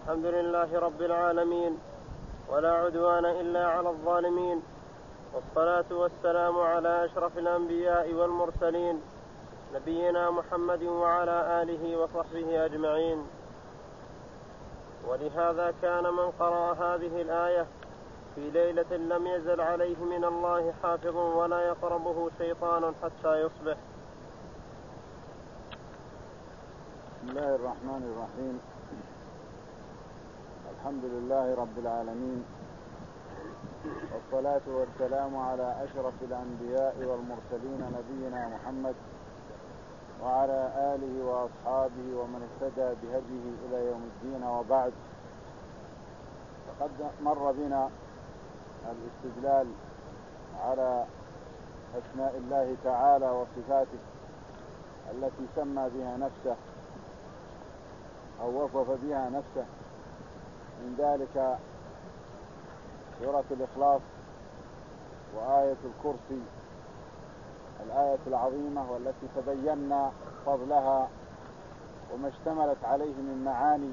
الحمد لله رب العالمين، ولا عدوان إلا على الظالمين، والصلاة والسلام على أشرف الأنبياء والمرسلين، نبينا محمد وعلى آله وصحبه أجمعين. ولهذا كان من قرأ هذه الآية في ليلة لم يزل عليه من الله حافظ ولا يقربه شيطان حتى يصبح. بسم الله الرحمن الرحيم. الحمد لله رب العالمين، والصلاة والسلام على أشرف الأنبياء والمرسلين نبينا محمد وعلى آله وأصحابه ومن اهتدى بهديه إلى يوم الدين، وبعد. فقد مر بنا الاستدلال على أسماء الله تعالى وصفاته التي سمى بها نفسه أو وصف بها نفسه، من ذلك سورة الإخلاص وآية الكرسي، الآية العظيمة والتي تبينا فضلها وما اشتملت عليه من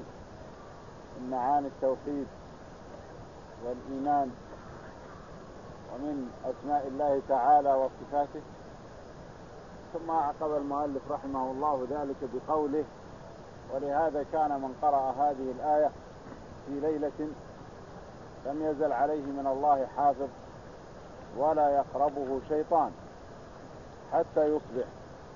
معاني التوحيد والإيمان ومن أسماء الله تعالى وصفاته. ثم عقب المؤلف رحمه الله ذلك بقوله: ولهذا كان من قرأ هذه الآية في ليلة لم يزل عليه من الله حافظ ولا يقربه شيطان حتى يصبح.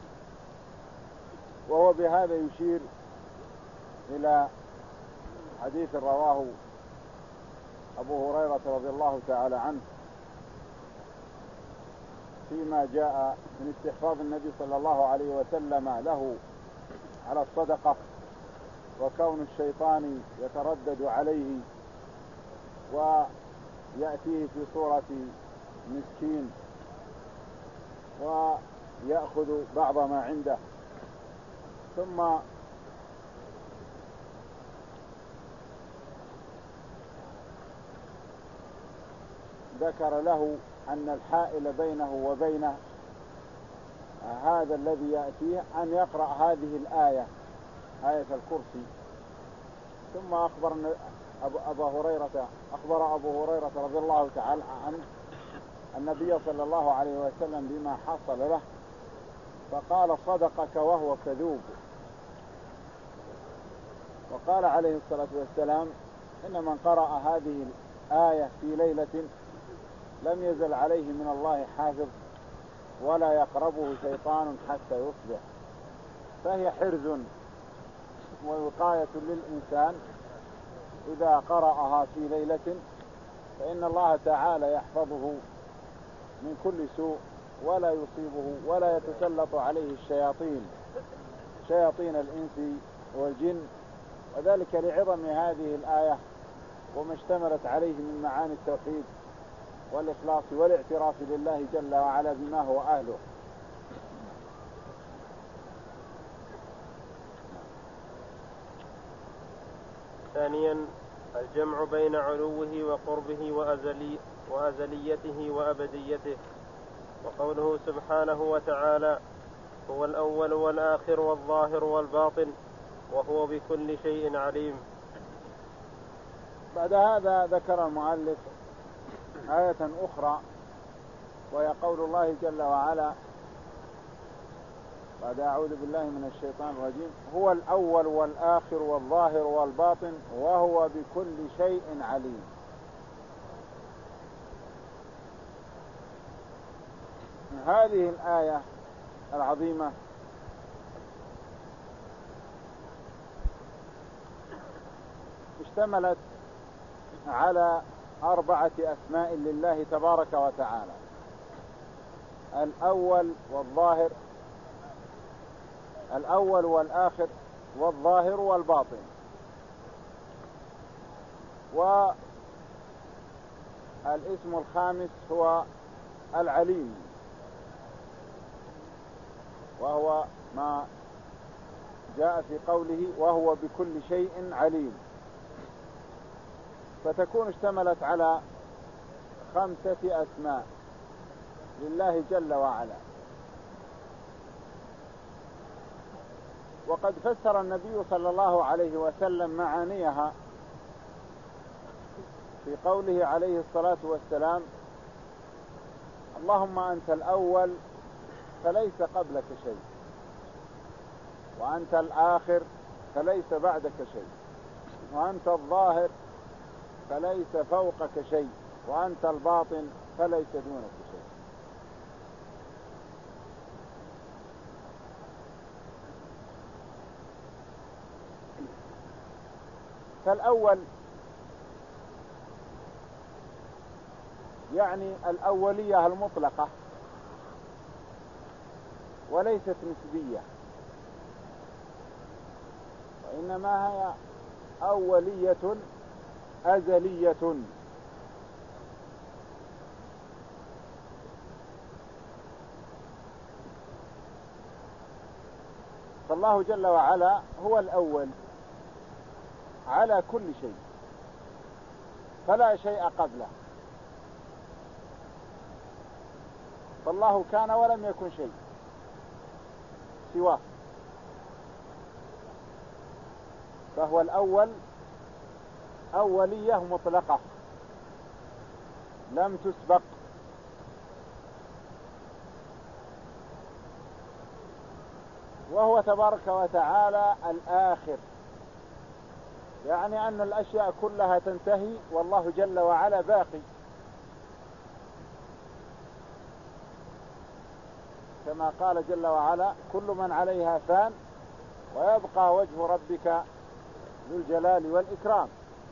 وهو بهذا يشير إلى حديث رواه أبو هريرة رضي الله تعالى عنه فيما جاء من استحفاظ النبي صلى الله عليه وسلم له على الصدقة، وكون الشيطان يتردد عليه ويأتيه في صورة مسكين ويأخذ بعض ما عنده. ثم ذكر له أن الحائل بينه وبين هذا الذي يأتيه أن يقرأ هذه الآية، آية الكرسي. ثم أخبر أبو هريرة رضي الله تعالى عنه النبي صلى الله عليه وسلم بما حصل له، فقال: صدقك وهو كذوب. وقال عليه الصلاة والسلام: إن من قرأ هذه الآية في ليلة لم يزل عليه من الله حافظ ولا يقربه شيطان حتى يصبح. فهي حرز ووقاية للإنسان إذا قرأها في ليلة، فإن الله تعالى يحفظه من كل سوء ولا يصيبه ولا يتسلط عليه شياطين الإنس والجن، وذلك لعظم هذه الآية وما اشتملت عليه من معاني التوحيد والإخلاص والاعتراف لله جل وعلا بما هو أهله. ثانيا، الجمع بين علوه وقربه وأزليته وأبديته. وقوله سبحانه وتعالى: هو الأول والآخر والظاهر والباطن وهو بكل شيء عليم. بعد هذا ذكر المؤلف آية أخرى، وهي قول الله جل وعلا بعد أعوذ بالله من الشيطان الرجيم: هو الأول والآخر والظاهر والباطن وهو بكل شيء عليم. هذه الآية العظيمة اشتملت على 4 أسماء لله تبارك وتعالى: الأول والآخر والظاهر والباطن. والاسم الخامس هو العليم، وهو ما جاء في قوله: وهو بكل شيء عليم. فتكون اشتملت على 5 أسماء لله جل وعلا. وقد فسر النبي صلى الله عليه وسلم معانيها في قوله عليه الصلاة والسلام: اللهم أنت الأول فليس قبلك شيء، وأنت الآخر فليس بعدك شيء، وأنت الظاهر فليس فوقك شيء، وأنت الباطن فليس دونك شيء. فالأول يعني الأولية المطلقة وليست نسبية، وإنما هي أولية أزلية. فالله جل وعلا هو الأول على كل شيء، فلا شيء قبله. فالله كان ولم يكن شيء سواه، فهو الأول أولية مطلقة لم تسبق. وهو تبارك وتعالى الآخر، يعني أن الأشياء كلها تنتهي والله جل وعلا باقي، كما قال جل وعلا: كل من عليها فان ويبقى وجه ربك ذو الجلال والإكرام.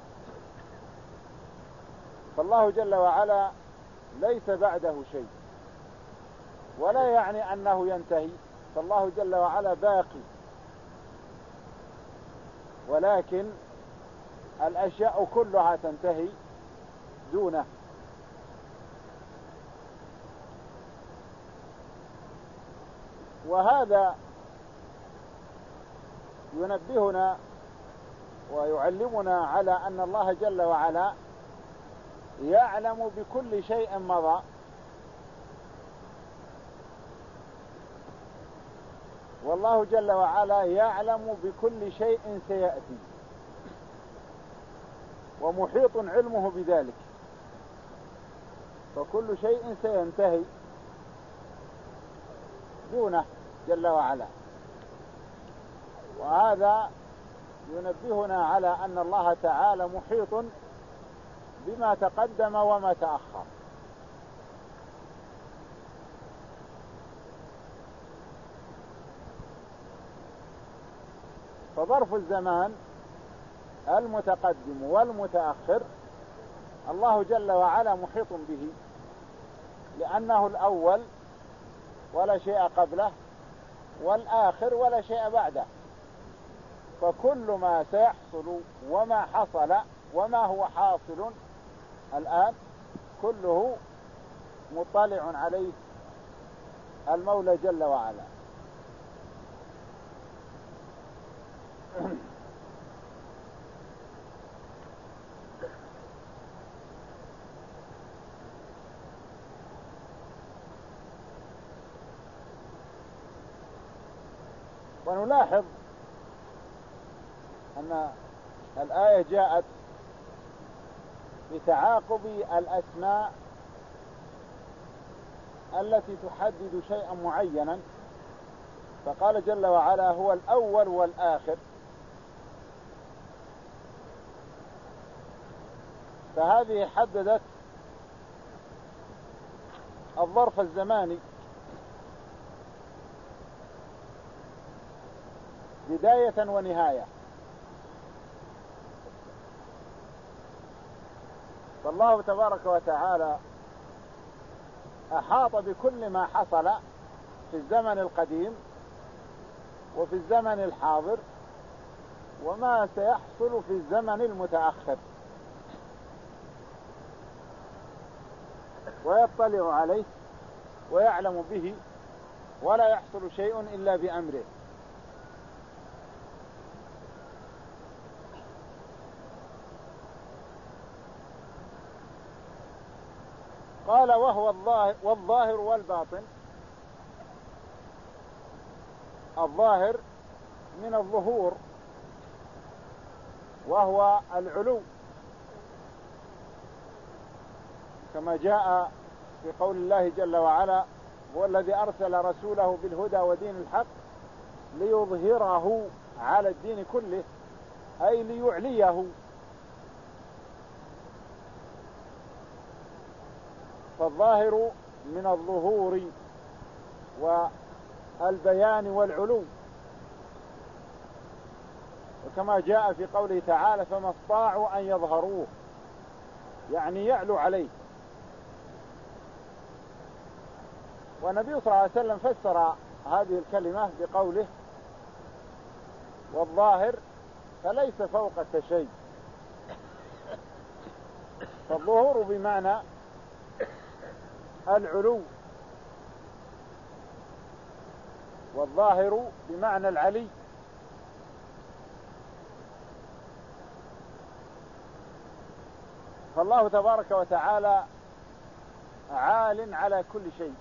فالله جل وعلا ليس بعده شيء، ولا يعني أنه ينتهي، فالله جل وعلا باقي، ولكن الأشياء كلها تنتهي دونه. وهذا ينبهنا ويعلمنا على أن الله جل وعلا يعلم بكل شيء مضى، والله جل وعلا يعلم بكل شيء سيأتي، ومحيط علمه بذلك، فكل شيء سينتهي دونه جل وعلا. وهذا ينبهنا على أن الله تعالى محيط بما تقدم وما تأخر. فظرف الزمان المتقدم والمتأخر الله جل وعلا محيط به، لأنه الأول ولا شيء قبله، والآخر ولا شيء بعده، فكل ما سيحصل وما حصل وما هو حاصل الآن كله مطلع عليه المولى جل وعلا. ونلاحظ أن الآية جاءت بتعاقب الأسماء التي تحدد شيئا معينا، فقال جل وعلا: هو الأول والآخر، فهذه حددت الظرف الزماني بداية ونهاية. فالله تبارك وتعالى أحاط بكل ما حصل في الزمن القديم وفي الزمن الحاضر وما سيحصل في الزمن المتأخر، ويطلع عليه ويعلم به، ولا يحصل شيء إلا بأمره. قال: وهو والظاهر والباطن. الظاهر من الظهور، وهو العلو، كما جاء في قول الله جل وعلا: هو الذي أرسل رسوله بالهدى ودين الحق ليظهره على الدين كله، أي ليعليه. فالظاهر من الظهور والبيان والعلو، وكما جاء في قوله تعالى: فما استطاعوا أن يظهروه، يعني يعلو عليه. والنبي صلى الله عليه وسلم فسر هذه الكلمة بقوله: والظاهر فليس فوقك شيء. فالظهور بمعنى العلو، والظاهر بمعنى العلي. فالله تبارك وتعالى عال على كل شيء،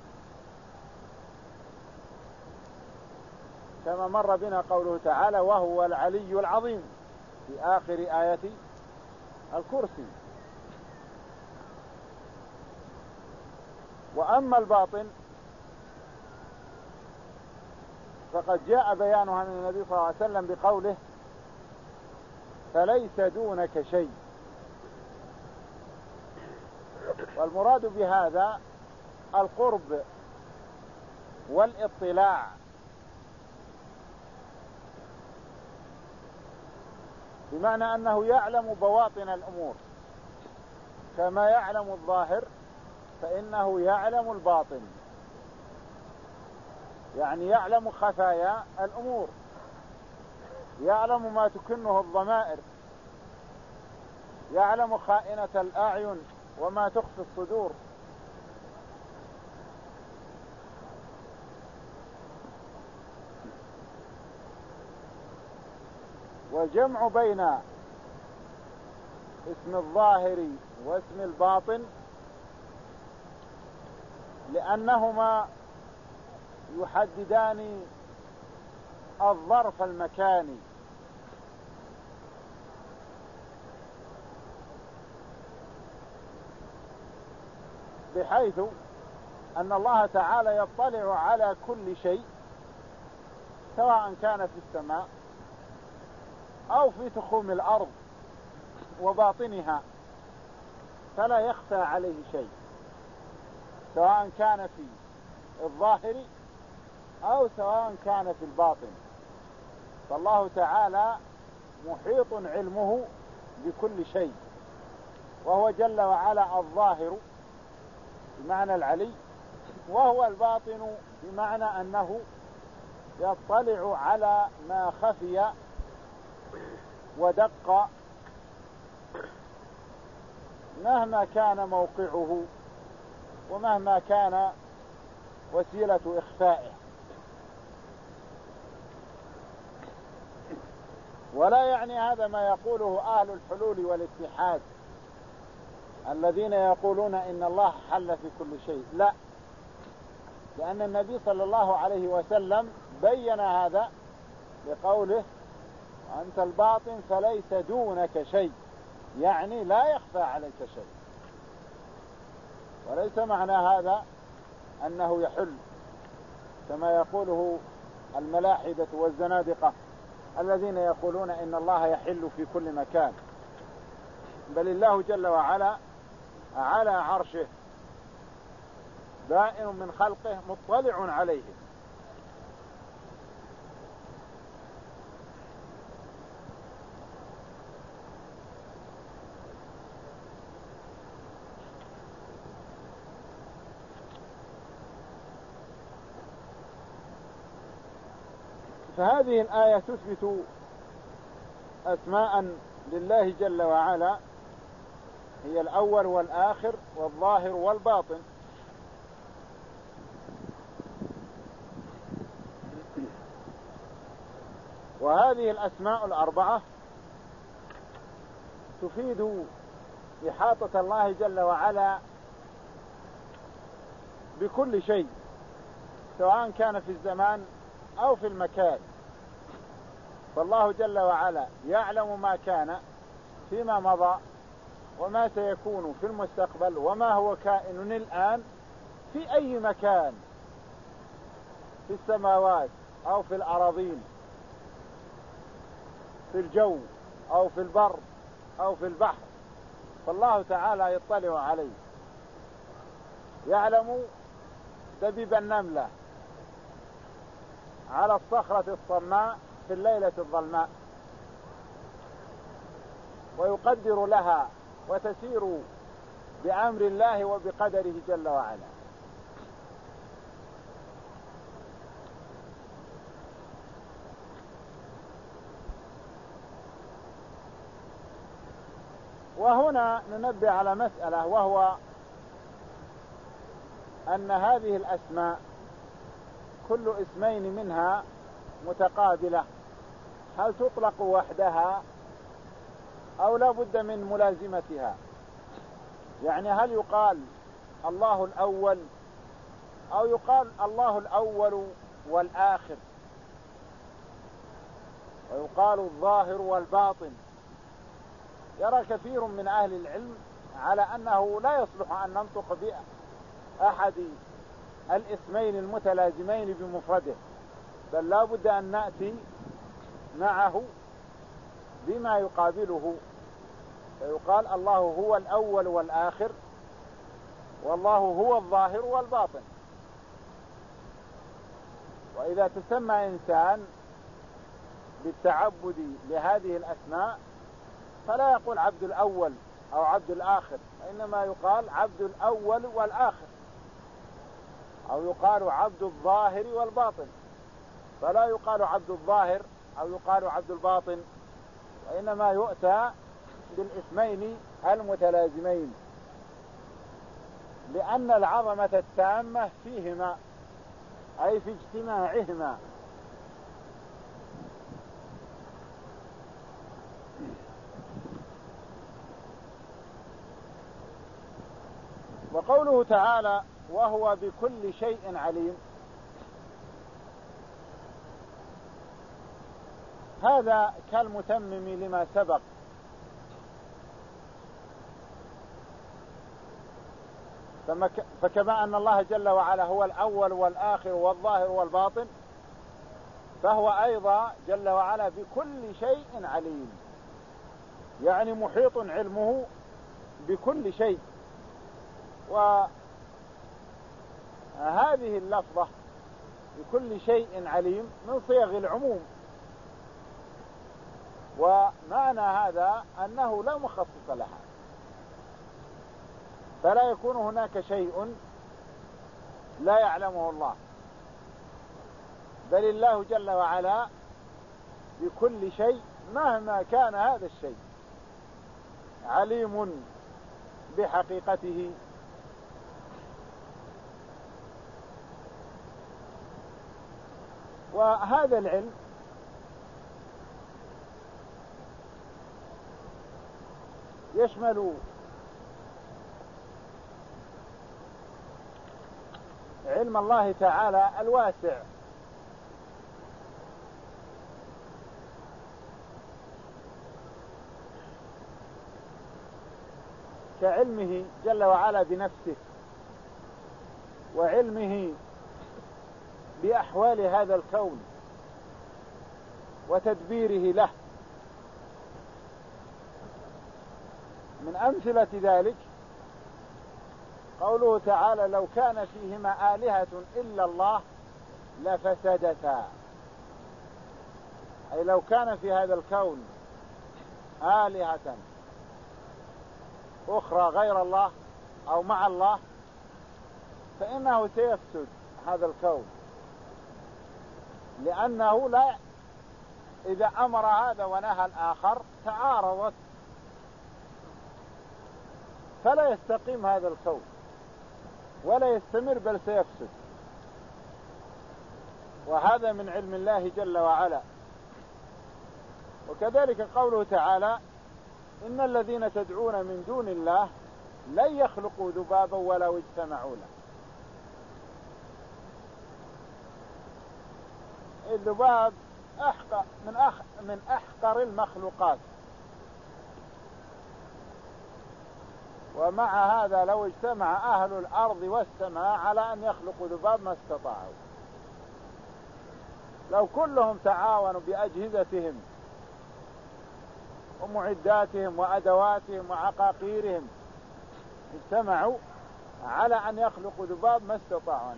كما مر بنا قوله تعالى: وهو العلي العظيم في آخر آية الكرسي. وأما الباطن فقد جاء بيانها من النبي صلى الله عليه وسلم بقوله: فليس دونك شيء. والمراد بهذا القرب والاطلاع، بمعنى أنه يعلم بواطن الأمور كما يعلم الظاهر، فإنه يعلم الباطن، يعني يعلم خفايا الأمور، يعلم ما تكنه الضمائر، يعلم خائنة الأعين وما تخفي الصدور. والجمع بين اسم الظاهر واسم الباطن لأنهما يحددان الظرف المكاني، بحيث أن الله تعالى يطلع على كل شيء سواء كان في السماء أو في تخوم الأرض وباطنها، فلا يخفى عليه شيء، سواء كان في الظاهر أو سواء كان في الباطن. فالله تعالى محيط علمه بكل شيء، وهو جل وعلا الظاهر بمعنى العلي، وهو الباطن بمعنى أنه يطلع على ما خفي ودق مهما كان موقعه ومهما كان وسيلة إخفائه. ولا يعني هذا ما يقوله أهل الحلول والاتحاد الذين يقولون إن الله حل في كل شيء، لا، لأن النبي صلى الله عليه وسلم بين هذا بقوله: أنت الباطن فليس دونك شيء، يعني لا يخفى عليك شيء. وليس معنى هذا أنه يحل كما يقوله الملاحدة والزنادقة الذين يقولون إن الله يحل في كل مكان، بل الله جل وعلا على عرشه بائن من خلقه مطلع عليهم. فهذه الآية تثبت أسماء لله جل وعلا، هي الأول والآخر والظاهر والباطن. وهذه الأسماء الأربعة تفيد إحاطة الله جل وعلا بكل شيء، سواء كان في الزمان أو في المكان. فالله جل وعلا يعلم ما كان فيما مضى وما سيكون في المستقبل وما هو كائن الآن في أي مكان في السماوات أو في الأراضين، في الجو أو في البر أو في البحر، فالله تعالى يطلع عليه، يعلم دبيب النملة على الصخرة الصماء في الليلة الظلماء، ويقدر لها وتسير بأمر الله وبقدره جل وعلا. وهنا ننبه على مسألة، وهو أن هذه الأسماء كل اسمين منها متقابلة، هل تطلق وحدها أو لا بد من ملازمتها؟ يعني هل يقال الله الأول أو يقال الله الأول والآخر، ويقال الظاهر والباطن؟ يرى كثير من أهل العلم على أنه لا يصلح أن ننطق بأحد الاسمين المتلازمين بمفرده، بل لا بد أن نأتي معه بما يقابله، فيقال الله هو الأول والآخر، والله هو الظاهر والباطن. وإذا تسمى إنسان بالتعبد لهذه الأسماء فلا يقول عبد الأول أو عبد الآخر، وإنما يقال عبد الأول والآخر، أو يقال عبد الظاهر والباطن، فلا يقال عبد الظاهر أو يقال عبد الباطن، وإنما يؤتى بالاسمين المتلازمين، لأن العظمة التامة فيهما، أي في اجتماعهما. وقوله تعالى وهو بكل شيء عليم، هذا كالمتمم لما سبق، فكما أن الله جل وعلا هو الأول والآخر والظاهر والباطن، فهو أيضا جل وعلا بكل شيء عليم، يعني محيط علمه بكل شيء. وهذه اللفظة بكل شيء عليم من صيغ العموم، ومعنى هذا أنه لا مخصص لها، فلا يكون هناك شيء لا يعلمه الله، بل الله جل وعلا بكل شيء مهما كان هذا الشيء عليم بحقيقته. وهذا العلم يشمل علم الله تعالى الواسع، كعلمه جل وعلا بنفسه، وعلمه بأحوال هذا الكون وتدبيره له. من أمثلة ذلك قوله تعالى لو كان فيهما آلهة إلا الله لفسدتا، أي لو كان في هذا الكون آلهة أخرى غير الله أو مع الله فإنه سيفسد هذا الكون، لأنه لا، إذا أمر هذا ونهى الآخر تعارضت، فلا يستقيم هذا الكون ولا يستمر، بل سيفسد. وهذا من علم الله جل وعلا. وكذلك قوله تعالى إن الذين تدعون من دون الله لن يخلقوا ذبابا ولو اجتمعوا له. الذباب من أحقر المخلوقات، ومع هذا لو اجتمع أهل الأرض والسماء على أن يخلقوا ذباب ما استطاعوا. لو كلهم تعاونوا بأجهزتهم ومعداتهم وأدواتهم وعقاقيرهم اجتمعوا على أن يخلقوا ذباب ما استطاعوا.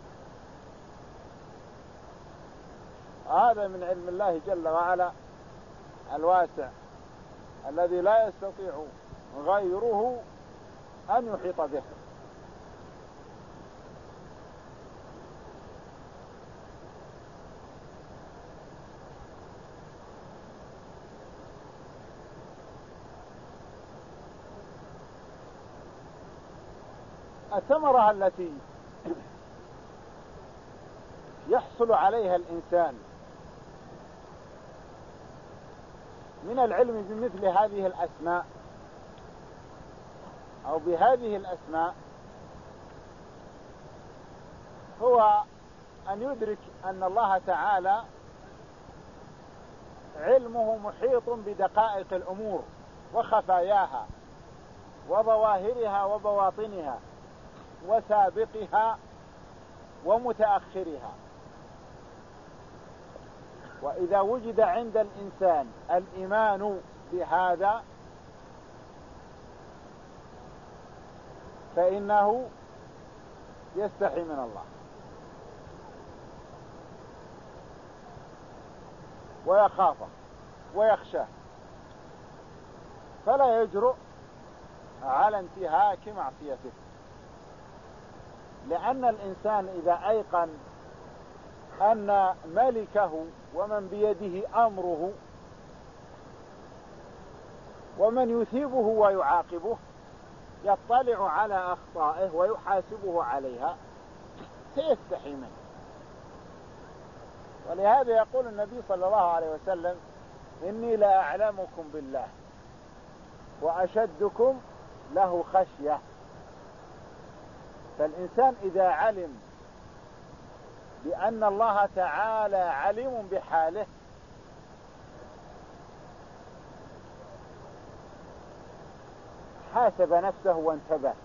هذا من علم الله جل وعلا الواسع الذي لا يستطيع غيره أن يحيط به. الثمرة التي يحصل عليها الإنسان من العلم بمثل هذه الأسماء أو بهذه الأسماء هو أن يدرك أن الله تعالى علمه محيط بدقائق الأمور وخفاياها وظواهرها وبواطنها وسابقها ومتأخرها. وإذا وجد عند الإنسان الإيمان بهذا فإنه يستحي من الله ويخافه ويخشاه، فلا يجرؤ على انتهاك معصيته. لأن الإنسان إذا أيقن أن ملكه ومن بيده أمره ومن يثيبه ويعاقبه يطلع على أخطائه ويحاسبه عليها سيستحي منه. ولهذا يقول النبي صلى الله عليه وسلم: إني لأعلمكم بالله وأشدكم له خشية. فالإنسان إذا علم بأن الله تعالى عليم بحاله حاسب نفسه وانتبه.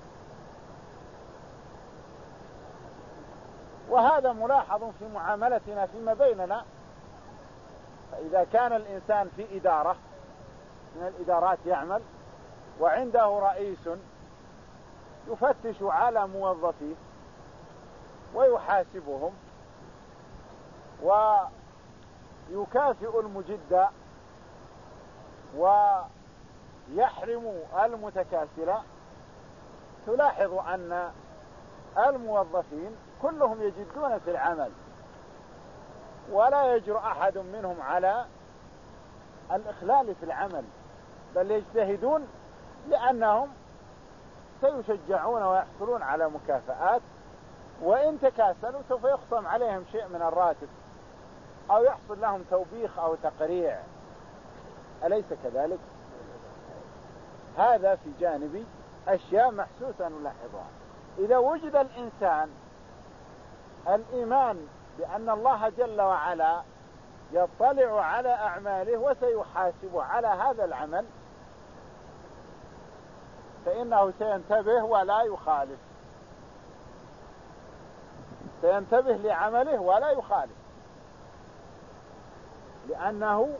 وهذا ملاحظ في معاملتنا فيما بيننا. فإذا كان الإنسان في إدارة من الإدارات يعمل وعنده رئيس يفتش على موظفيه ويحاسبهم ويكافئ المجد ويحرم المتكاسل، تلاحظ أن الموظفين كلهم يجدون في العمل ولا يجرؤ أحد منهم على الإخلال في العمل، بل يجتهدون لأنهم سيشجعون ويحصلون على مكافآت، وإن تكاسلوا سوف يخصم عليهم شيء من الراتب أو يحصل لهم توبيخ أو تقريع. أليس كذلك؟ هذا في جانب أشياء محسوسة نلاحظها. إذا وجد الإنسان الإيمان بأن الله جل وعلا يطلع على أعماله وسيحاسبه على هذا العمل فإنه سينتبه ولا يخالف، سينتبه لعمله ولا يخالف، لأنه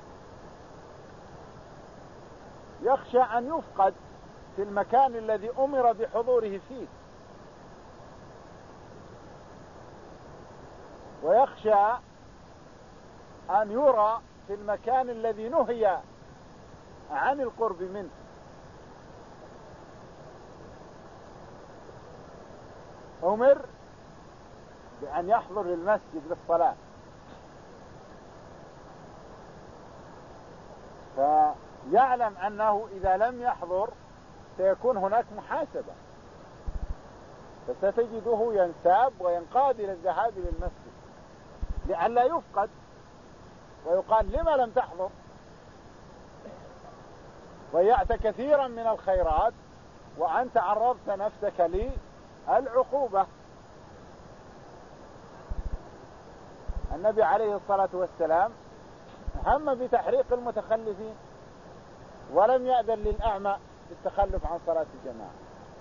يخشى أن يفقد في المكان الذي أمر بحضوره فيه، ويخشى أن يرى في المكان الذي نهي عن القرب منه. أمر بأن يحضر للمسجد للصلاة، فيعلم أنه إذا لم يحضر سيكون هناك محاسبة، فستجده ينساب وينقاد إلى الذهاب للمسجد لئلا يفقد ويقال: لما لم تحضر؟ ضيعت كثيرا من الخيرات وأنت عرضت نفسك للعقوبة. النبي عليه الصلاة والسلام هم بتحريق المتخلفين ولم يأذن للأعمى بالتخلف عن صلاة الجماعة،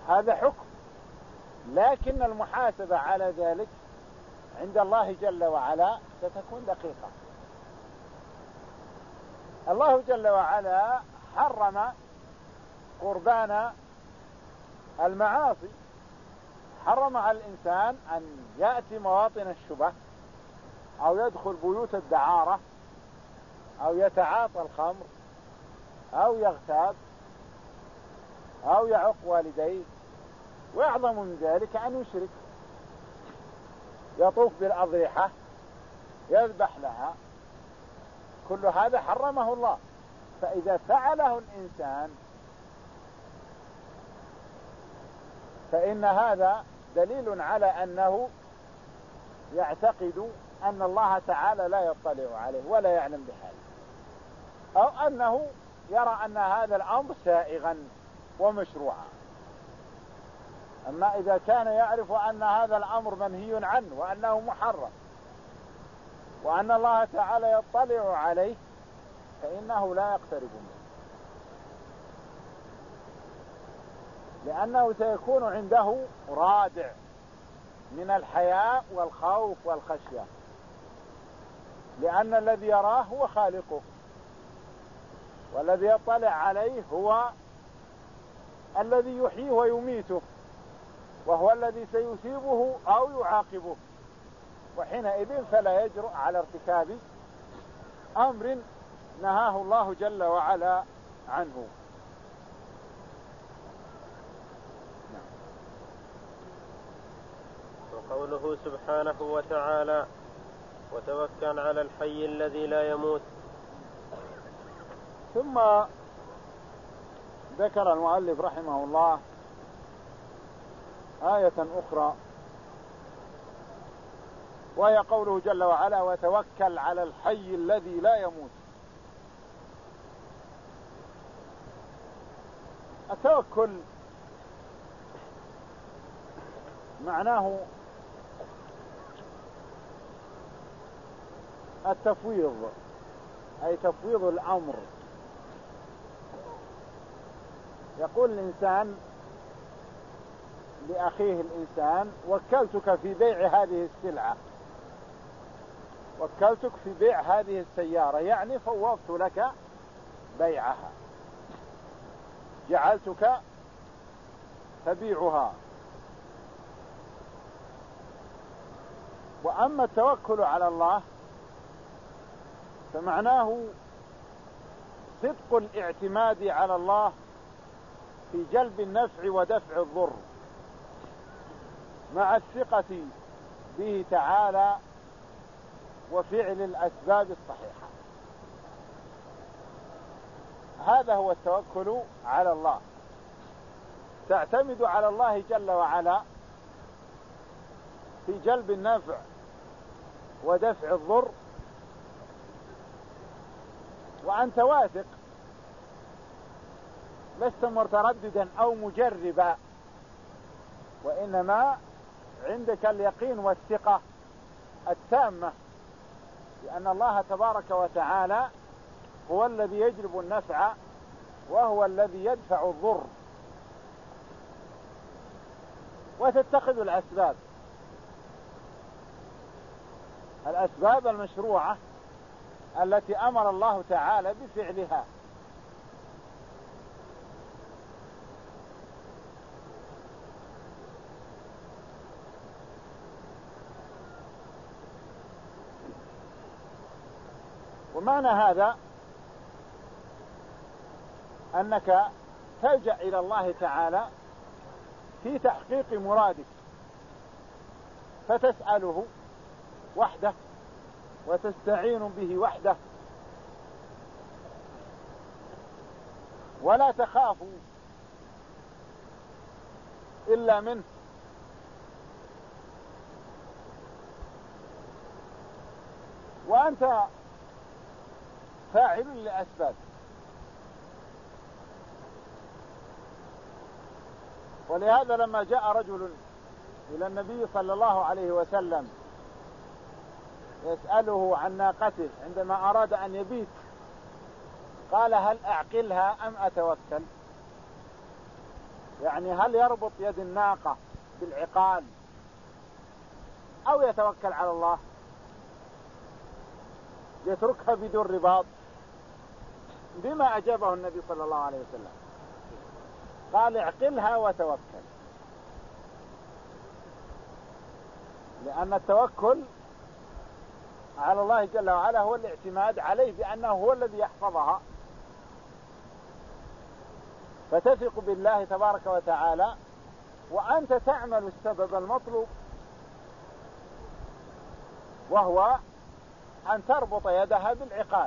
هذا حكم، لكن المحاسبة على ذلك عند الله جل وعلا ستكون دقيقة. الله جل وعلا حرم قربان المعاصي، حرم على الإنسان أن يأتي مواطن الشبه أو يدخل بيوت الدعارة أو يتعاطى الخمر أو يغتاب أو يعق والديه، وأعظم من ذلك أن يشرك، يطوف بالأضرحة، يذبح لها، كل هذا حرمه الله. فإذا فعله الإنسان فإن هذا دليل على أنه يعتقد أن الله تعالى لا يطلع عليه ولا يعلم بحاله، أو أنه يرى أن هذا الأمر سائغا ومشروعا. أما إذا كان يعرف أن هذا الأمر منهي عنه وأنه محرم وأن الله تعالى يطلع عليه فإنه لا يقترب منه، لأنه سيكون عنده رادع من الحياء والخوف والخشية، لأن الذي يراه هو خالقه، والذي يطلع عليه هو الذي يحييه ويميته، وهو الذي سيثيبه أو يعاقبه، وحينئذ فلا يجرؤ على ارتكاب أمر نهاه الله جل وعلا عنه. وقوله سبحانه وتعالى: وتوكل على الحي الذي لا يموت. ثم ذكر المؤلف رحمه الله آية أخرى، وهي قوله جل وعلا: وتوكل على الحي الذي لا يموت. التوكل معناه التفويض، أي تفويض الأمر. يقول الإنسان لأخيه الإنسان: وكلتك في بيع هذه السلعة، وكلتك في بيع هذه السيارة، يعني فوضت لك بيعها، جعلتك تبيعها. وأما التوكل على الله فمعناه صدق الاعتماد على الله في جلب النفع ودفع الضر، مع الثقة به تعالى وفعل الأسباب الصحيحة. هذا هو التوكل على الله، تعتمد على الله جل وعلا في جلب النفع ودفع الضر، وأنت واثق، لست مترددا أو مجربا، وإنما عندك اليقين والثقة التامة لأن الله تبارك وتعالى هو الذي يجلب النفع وهو الذي يدفع الضر. وتتخذ الأسباب المشروعة التي أمر الله تعالى بفعلها. ومعنى هذا أنك تلجأ إلى الله تعالى في تحقيق مرادك، فتسأله وحده وتستعين به وحده، ولا تخاف إلا منه، وأنت فاعل لأسباب. ولهذا لما جاء رجل إلى النبي صلى الله عليه وسلم يسأله عن ناقته عندما أراد أن يبيت، قال: هل أعقلها أم أتوكل؟ يعني هل يربط يد الناقة بالعقال أو يتوكل على الله، يتركها بدون رباط؟ بما أجابه النبي صلى الله عليه وسلم، قال اعقلها وتوكل، لأن التوكل على الله جل وعلا هو الاعتماد عليه بأنه هو الذي يحفظها، فتثق بالله تبارك وتعالى وأنت تعمل السبب المطلوب، وهو أن تربط يدها بالعقال.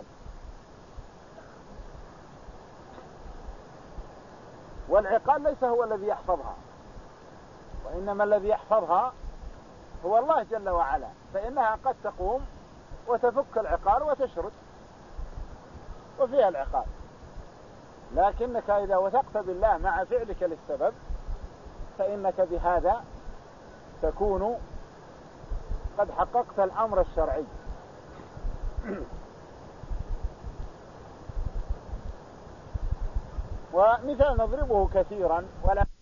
والعقال ليس هو الذي يحفظها، وإنما الذي يحفظها هو الله جل وعلا، فإنها قد تقوم وتفك العقال وتشرد وفيها العقال، لكنك إذا وثقت بالله مع فعلك للسبب فإنك بهذا تكون قد حققت الأمر الشرعي. ومثال نضربه كثيرا ولا